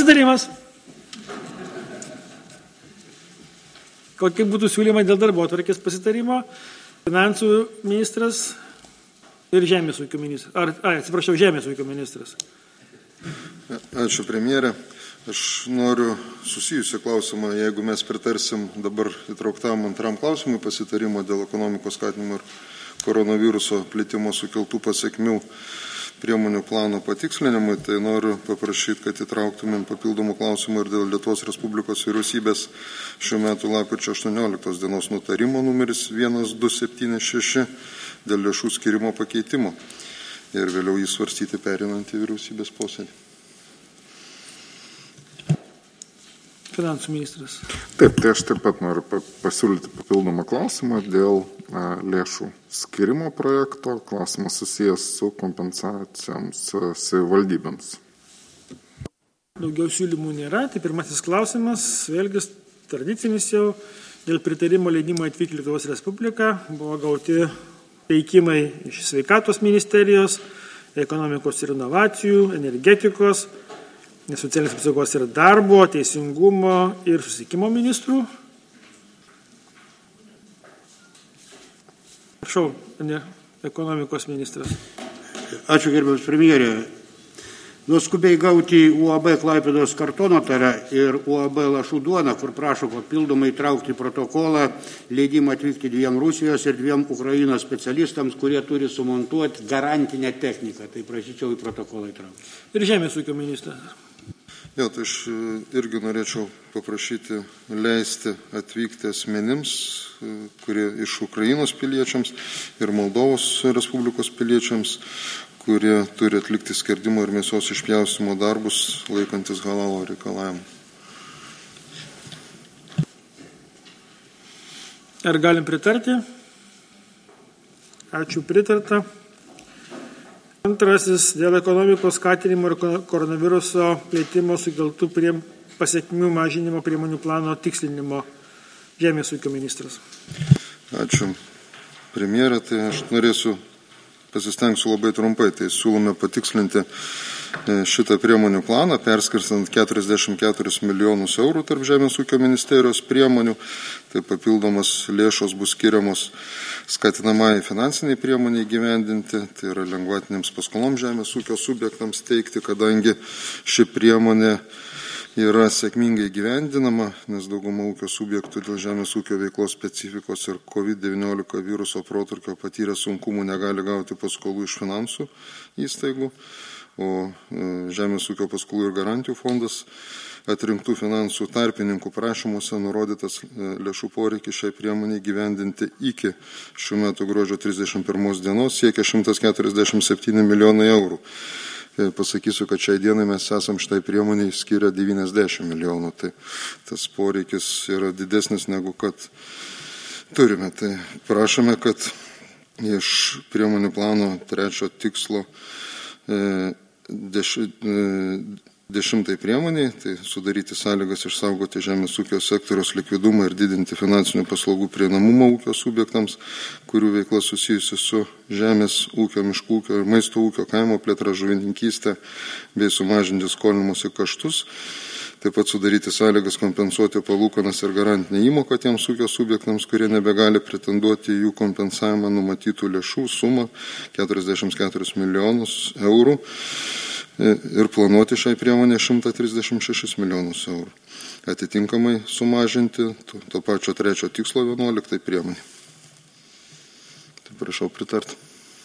Pasitarimas. Kokie būtų siūlymai dėl darbotvarkės pasitarimo? Finansų ministras ir Žemės ūkio ministras. Žemės ūkio ministras. Ačiū, premjerė. Aš noriu susijusią klausimą, jeigu mes pritarsim dabar įtrauktam antram klausimui pasitarimo dėl ekonomikos skatinimo ir koronaviruso plitimo sukeltų pasekmių priemonių plano patikslinimui, tai noriu paprašyti, kad įtrauktumėm papildomų klausimų ir dėl Lietuvos Respublikos vyriausybės šių metų lapkričio 18 dienos nutarimo numeris 1276 dėl lėšų skirimo pakeitimo ir vėliau jį svarstyti perinant į vyriausybės posėdį. Finansų ministras. Taip, tai aš taip pat noriu pasiūlyti papildomą klausimą dėl lėšų skirimo projekto. Klausimas susijęs su kompensacijoms savivaldybėms. Daugiau siūlymų nėra. Tai pirmasis klausimas, vėlgi tradicinis jau, dėl pritarimo leidimo atvykti Lietuvos Respubliką buvo gauti teikimai iš Sveikatos ministerijos, ekonomikos ir inovacijų, energetikos, socialinės apsaugos ir darbo, teisingumo ir susisiekimo ministrų. Prašau, ekonomikos ministras. Ačiū, gerbiamas premjerė. Skubiai gauti UAB Klaipėdos kartonotarą ir UAB Lašų duoną, kur prašo papildomai įtraukti į protokolą leidimą atvykti 2 Rusijos ir 2 Ukrainos specialistams, kurie turi sumontuoti garantinę techniką. Tai prašyčiau į protokolą įtraukti. Ir Žemės ūkio ministras. Jo, tai aš irgi norėčiau paprašyti leisti atvykti asmenims, kurie iš Ukrainos piliečiams ir Moldovos Respublikos piliečiams, kurie turi atlikti skerdimo ir mėsos išpjaustimo darbus laikantis halalo reikalavimų. Ar galim pritarti? Ačiū, pritarta. Antrasis, dėl ekonomikos skatinimo ir koronaviruso plėtimo sukeltų pasekmių mažinimo priemonių plano tikslinimo. Žemės ūkio ministras. Ačiū, premjerė. Tai aš pasistengsiu labai trumpai. Tai siūlome patikslinti šitą priemonių planą, perskirstant 44 milijonus eurų tarp Žemės ūkio ministerijos priemonių. Tai papildomas lėšos bus skiriamos skatinamai finansiniai priemoniai gyvendinti, tai yra lengvatinėms paskoloms žemės ūkio subjektams teikti, kadangi ši priemonė yra sėkmingai gyvendinama, nes dauguma ūkio subjektų dėl žemės ūkio veiklos specifikos ir COVID-19 viruso protrūkio patyrę sunkumų negali gauti paskolų iš finansų įstaigų, o Žemės ūkio paskolų ir garantijų fondas atrinktų finansų tarpininkų prašymuose nurodytas lėšų poreikis šiai priemoniai gyvendinti iki šių metų gruodžio 31 dienos siekia 147 milijonai eurų. Pasakysiu, kad šiai dienai mes esam šitai priemoniai skiria 90 milijonų, tai tas poreikis yra didesnis negu kad turime. Tai prašome, kad iš priemonių plano 3 tikslo 10 priemoniai, tai sudaryti sąlygas išsaugoti žemės ūkio sektoriaus likvidumą ir didinti finansinių paslaugų prieinamumą ūkio subjektams, kurių veikla susijusi su žemės ūkio, miškų ūkio ir maisto ūkio, kaimo plėtra, žuvininkystė bei sumažinti skolimosi kaštus. Taip pat sudaryti sąlygas kompensuoti palūkanas ir garantinę įmoką tiems ūkio subjektams, kurie nebegali pretenduoti jų kompensavimą numatytų lėšų sumą 44 milijonus eurų ir planuoti šiai priemonė 136 milijonus eurų. Atitinkamai sumažinti to pačio 3 tikslo 11 priemonė. Tai prašau pritarti.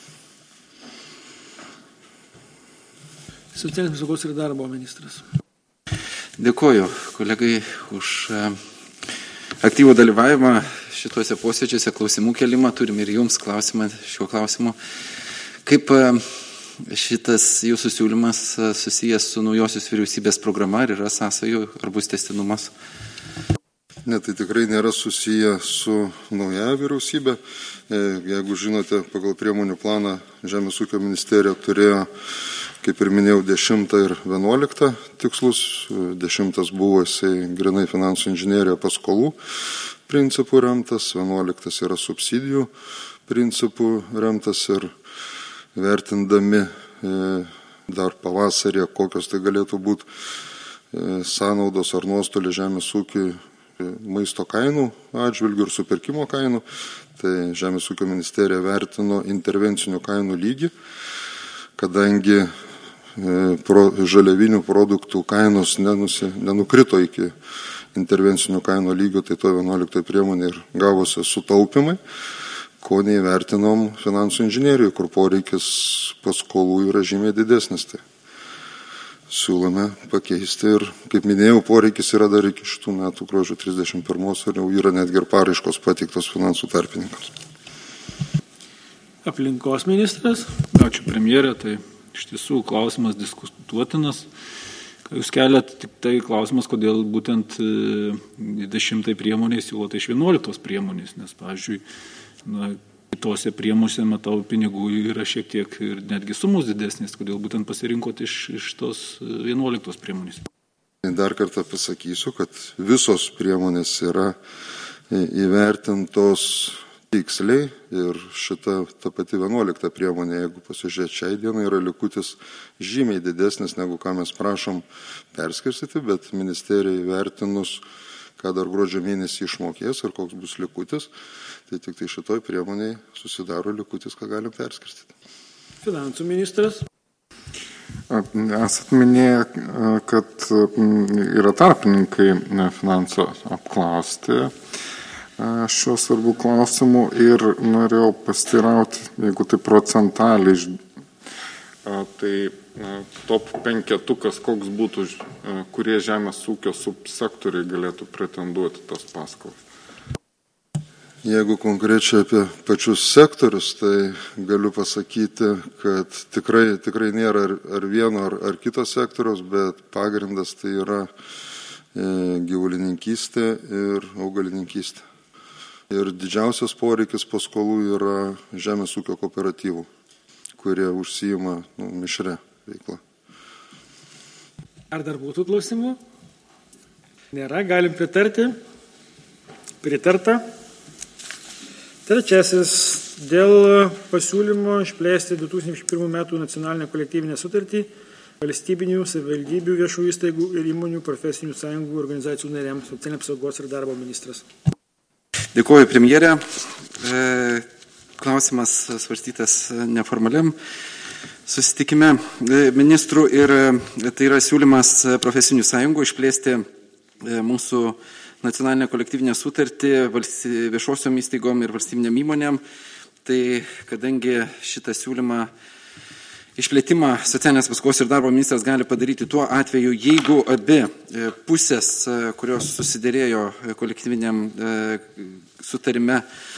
Socialinės apsaugos ir darbo ministras. Dėkoju kolegai už aktyvų dalyvavimą šituose posėdžiuose, klausimų kelimą. Turim ir jums klausimą šiuo klausimu. Kaip šitas jūsų siūlymas susijęs su naujosios vyriausybės programa, ar yra sąsajų, ar bus tęstinumas? Ne, tai tikrai nėra susiję su nauja vyriausybė. Jeigu žinote, pagal priemonių planą Žemės ūkio ministerija turėjo, kaip ir minėjau, 10 ir 11 tikslus. 10 buvo jisai grinai finansų inžinerija paskolų principų remtas, 11 yra subsidijų principų remtas ir vertindami dar pavasarį, kokios tai galėtų būti sąnaudos ar nuostoliai žemės ūkiui maisto kainų atžvilgių ir supirkimo kainų. Tai Žemės ūkio ministerija vertino intervencinių kainų lygį, kadangi žaliavinių produktų kainos nenukrito iki intervencinių kainų lygio, tai to 11 priemonė ir gavosi sutaupimai, ko neįvertinom finansų inžinieriui, kur poreikis paskolų yra žymiai didesnis. Tai siūlome pakeisti ir, kaip minėjau, poreikis yra dar iki šitų metų gruodžio 31 ir jau yra netgi ir paraiškos pateiktos finansų tarpininkams. Aplinkos ministras. Ačiū premjerė, tai iš tiesų klausimas diskutuotinas. Jūs keliat tik tai klausimas, kodėl būtent 10 priemonės siūlote iš 11 priemonės, nes, pavyzdžiui, kitose priemonėse, matau, pinigų yra šiek tiek ir netgi sumos didesnės, kodėl būtent pasirinkote iš tos 11 priemonės. Dar kartą pasakysiu, kad visos priemonės yra įvertintos tiksliai ir ta pati 11 priemonė, jeigu pasižiūrėt šiai dienai, yra likutis žymiai didesnis, negu ką mes prašom perskirstyti, bet ministerija įvertinus, ką dar gruodžio mėnesį išmokės ir koks bus likutis, tai tik tai šitoj priemonėje susidaro likutis, ką galim perskirstyti. Finansų ministras. Esat minėję, kad yra tarpininkai finansų apklausti šiuo svarbių klausimų ir norėjau pasiteirauti, jeigu tai procentaliai, tai top 5, koks būtų, kurie žemės ūkio subsektoriai galėtų pretenduoti tas paskolas. Jeigu konkrečiai apie pačius sektorius, tai galiu pasakyti, kad tikrai nėra ar vieno ar kito sektoriaus, bet pagrindas tai yra gyvulininkystė ir augalininkystė. Ir didžiausias poreikis paskolų yra žemės ūkio kooperatyvų, kurie užsijima mišrę veiklą. Ar dar būtų klausimų? Nėra, galim pritarti. Pritarta. Trečiasis, dėl pasiūlymo išplėsti 2001 metų nacionalinę kolektyvinę sutartį valstybinių, savivaldybių, viešų įstaigų ir įmonių, profesinių sąjungų, organizacijų nariams, socialinės apsaugos ir darbo ministras. Dėkuoju premjerė. Klausimas svarstytas neformaliam susitikime ministrų ir tai yra siūlymas profesinių sąjungų išplėsti mūsų nacionalinę kolektyvinę sutartį viešosiom įstaigom ir valstybinėm įmonėm. Tai kadangi šitą siūlymą išplėtimą socialinės apsaugos ir darbo ministras gali padaryti tuo atveju, jeigu abi pusės, kurios susiderėjo kolektyviniam sutarime,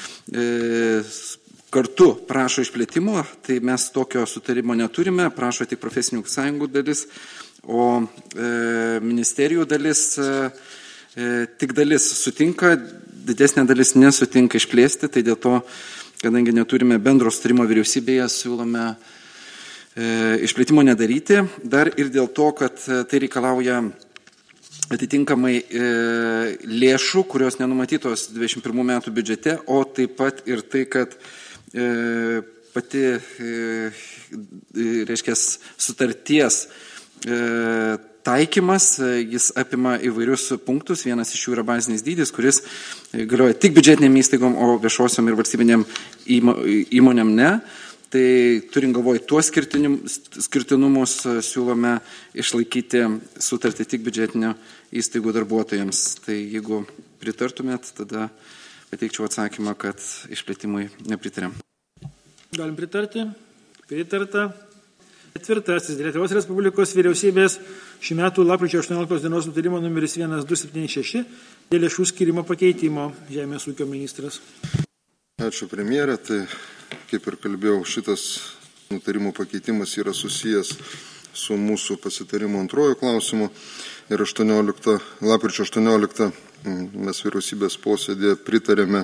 kartu prašo išplėtimo, tai mes tokio sutarimo neturime, prašo tik profesinių sąjungų dalis, o ministerijų dalis, tik dalis sutinka, didesnė dalis nesutinka išplėsti, tai dėl to, kadangi neturime bendro sutarimo vyriausybėje, siūlome išplėtimo nedaryti, dar ir dėl to, kad tai reikalauja atitinkamai lėšų, kurios nenumatytos 21 metų biudžete, o taip pat ir tai, kad pati, reiškia, sutarties taikymas, jis apima įvairius punktus, vienas iš jų yra bazinis dydis, kuris galioja tik biudžetiniam įstaigom, o viešosiom ir valstybinėm įmonėm ne. Tai turint galvoj tuos skirtinumus, siūlome išlaikyti sutartį tik biudžetinio įstaigų darbuotojams. Tai jeigu pritartumėt, tada pateikčiau atsakymą, kad išplėtimui nepritariam. Galim pritarti. Pritarta. Ketvirtasis, Lietuvos Respublikos vyriausybės šių metų lapkričio 18 dienos nutarimo numeris 1276 dėl lėšų skirimo pakeitimo. Žemės ūkio ministras. Ačiū premjerė. Tai kaip ir kalbėjau, šitas nutarimo pakeitimas yra susijęs su mūsų pasitarimo antrojo klausimu ir lapkričio 18 mes vyriausybės posėdėje pritarėme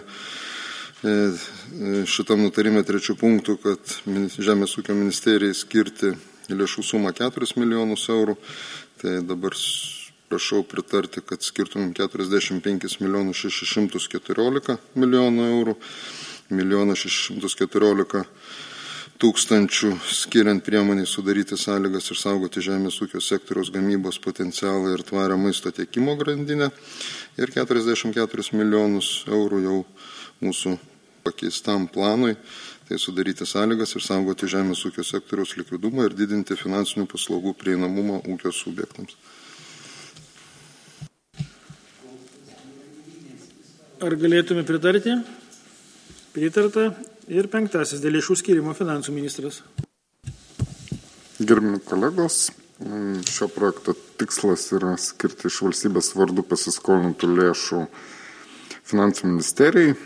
šitam nutarime 3 punktų, kad Žemės ūkio ministerijai skirti lėšų sumą 4 milijonus eurų. Tai dabar prašau pritarti, kad skirtumėm 45 milijonus 614 milijonų eurų. 1 614 tūkstančių skiriant priemonį sudaryti sąlygas ir saugoti žemės ūkio sektoriaus gamybos potencialą ir tvarę maisto tiekimo grandinę ir 44 milijonus eurų jau mūsų pakeistam planui, tai sudaryti sąlygas ir saugoti žemės ūkio sektoriaus likvidumą ir didinti finansinių paslaugų prieinamumą ūkio subjektams. Ar galėtume pritarti? Pritarta. Ir 5. Dėl lėšų skirimo finansų ministras. Gerbiami kolegos, šio projekto tikslas yra skirti iš valstybės vardų pasiskolintų lėšų finansų ministerijai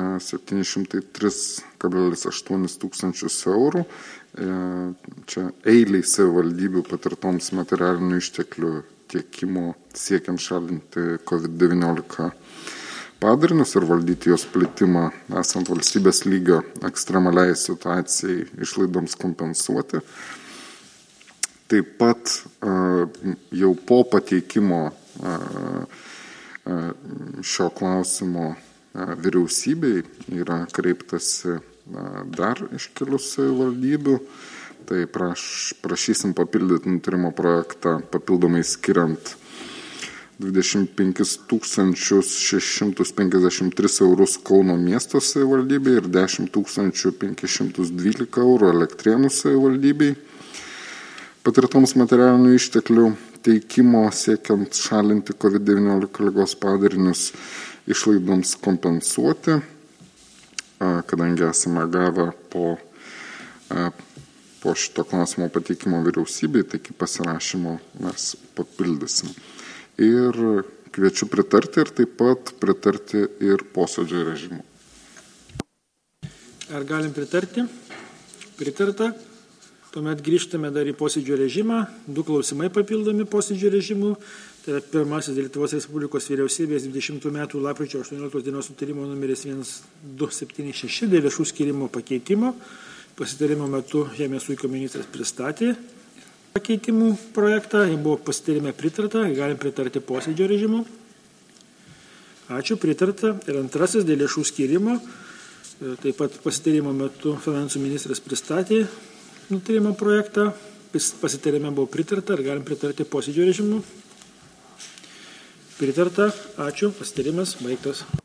703,8 tūkstančius eurų. Čia eiliai savivaldybių patirtoms materialinių išteklių tiekimo siekiant šalinti COVID-19 padarinius ir valdyti jos plitimą esant valstybės lygio ekstremaliai situacijai išlaidoms kompensuoti. Taip pat jau po pateikimo šio klausimo vyriausybei yra kreiptasi dar iš kelių savivaldybių. Tai prašysim papildyti nutarimo projektą papildomai skiriant 25 653 eurus Kauno miesto savivaldybei ir 10 512 eurų Elektrėnų savivaldybei. Patirtoms materialinių išteklių teikimo siekiant šalinti COVID-19 ligos padarinius išlaidoms kompensuoti, kadangi esame gavę po šito klausimo pateikimo vyriausybei, tai iki pasirašymo mes papildysim. Ir kviečiu pritarti ir taip pat pritarti ir posėdžio režimu. Ar galim pritarti? Pritarta. Tuomet grįžtame dar į posėdžio režimą. 2 klausimai papildomi posėdžio režimu. Tai yra pirmasis Lietuvos Respublikos vyriausybės 20 metų lapkričio 18 dienos nutarimo numeris 1276 dėl lėšų skirimo pakeitimo. Pasitarimo metu Žemės ūkio ministras pristatė pakeitimų projektą, jį buvo pasitarime pritarta, galim pritarti posėdžio režimu. Ačiū, pritarta. Ir 2 dėl lėšų skirimo, taip pat pasitarimo metu finansų ministras pristatė nutarimo projektą, pasitarime buvo pritarta ir galim pritarti posėdžio režimu. Pritarta, ačiū, pasitarimas baigtas.